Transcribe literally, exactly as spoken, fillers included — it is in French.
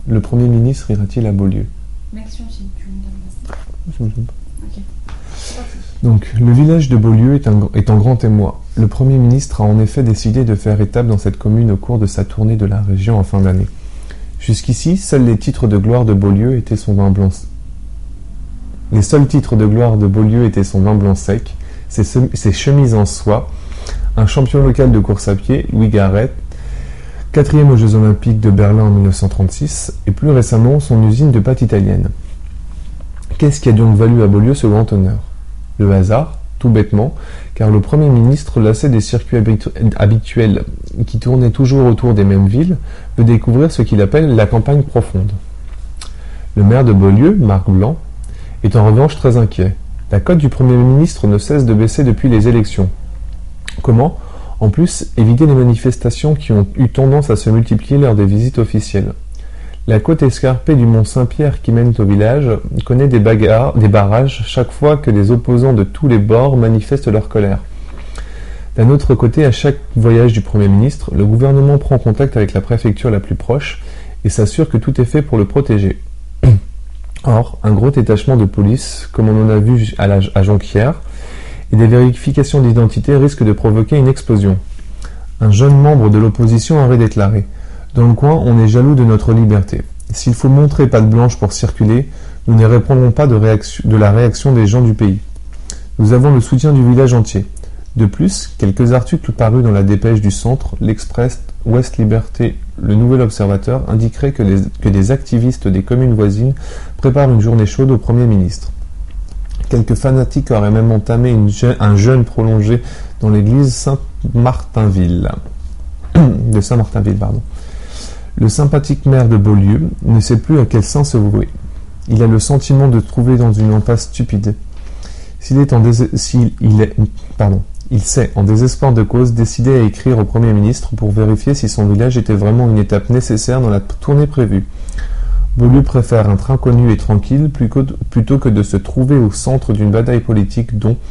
Le Premier ministre ira-t-il à Beaulieu? L'action, si tu me donnes. Ok. Donc, le village de Beaulieu est, un, est en grand émoi. Le Premier ministre a en effet décidé de faire étape dans cette commune au cours de sa tournée de la région en fin d'année. Jusqu'ici, seuls les titres de gloire de Beaulieu étaient son vin blanc. Les seuls titres de gloire de Beaulieu étaient son vin blanc sec, ses, ses chemises en soie, un champion local de course à pied, Louis Garrett, quatrième aux Jeux Olympiques de Berlin en mille neuf cent trente-six, et plus récemment son usine de pâtes italienne. Qu'est-ce qui a donc valu à Beaulieu ce grand honneur? Le hasard, tout bêtement, car le Premier ministre, lassé des circuits habitu- habituels qui tournaient toujours autour des mêmes villes, veut découvrir ce qu'il appelle la campagne profonde. Le maire de Beaulieu, Marc Blanc, est en revanche très inquiet. La cote du Premier ministre ne cesse de baisser depuis les élections. Comment? En plus, éviter les manifestations qui ont eu tendance à se multiplier lors des visites officielles. La côte escarpée du mont Saint-Pierre qui mène au village connaît des bagarres, des barrages chaque fois que les opposants de tous les bords manifestent leur colère. D'un autre côté, à chaque voyage du Premier ministre, le gouvernement prend contact avec la préfecture la plus proche et s'assure que tout est fait pour le protéger. Or, un gros détachement de police, comme on en a vu à, la, à Jonquière, et des vérifications d'identité risquent de provoquer une explosion. Un jeune membre de l'opposition aurait déclaré « Dans le coin, on est jaloux de notre liberté. S'il faut montrer patte blanche pour circuler, nous ne répondrons pas de, réaction, de la réaction des gens du pays. Nous avons le soutien du village entier. » De plus, quelques articles parus dans la dépêche du Centre, l'Express, Ouest Liberté, le Nouvel Observateur indiqueraient que, les, que des activistes des communes voisines préparent une journée chaude au Premier ministre. Quelques fanatiques auraient même entamé une je, un jeûne prolongé dans l'église Saint-Martinville. de Saint-Martinville, pardon. Le sympathique maire de Beaulieu ne sait plus à quel saint se vouer. Il a le sentiment de se trouver dans une impasse stupide. S'il est en dés... S'il il est... Pardon. Il s'est, en désespoir de cause, décidé à écrire au Premier ministre pour vérifier si son village était vraiment une étape nécessaire dans la tournée prévue. Beaulieu préfère un train connu et tranquille plutôt que de se trouver au centre d'une bataille politique dont